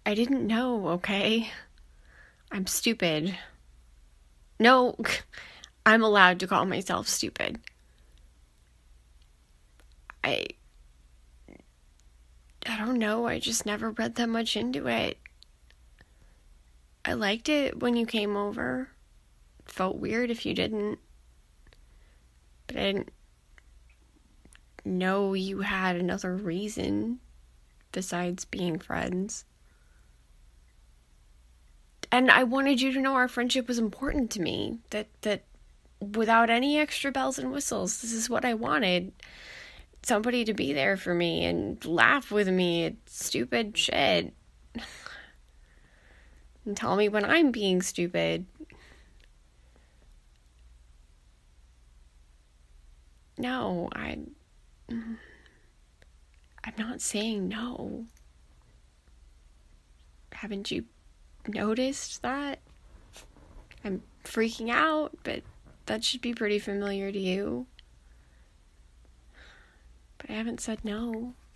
I didn't know, okay? I'm stupid. No, I'm allowed to call myself stupid. I I don't know, I just never read that much into it. I liked it when you came over. It felt weird if you didn't. But I didn't know you had another reason besides being friends. And I wanted you to know our friendship was important to me. That without any extra bells and whistles, this is what I wanted. Somebody to be there for me and laugh with me at stupid shit. And tell me when I'm being stupid. No, I'm not saying no. Haven't you noticed that? I'm freaking out, but that should be pretty familiar to you. But I haven't said no.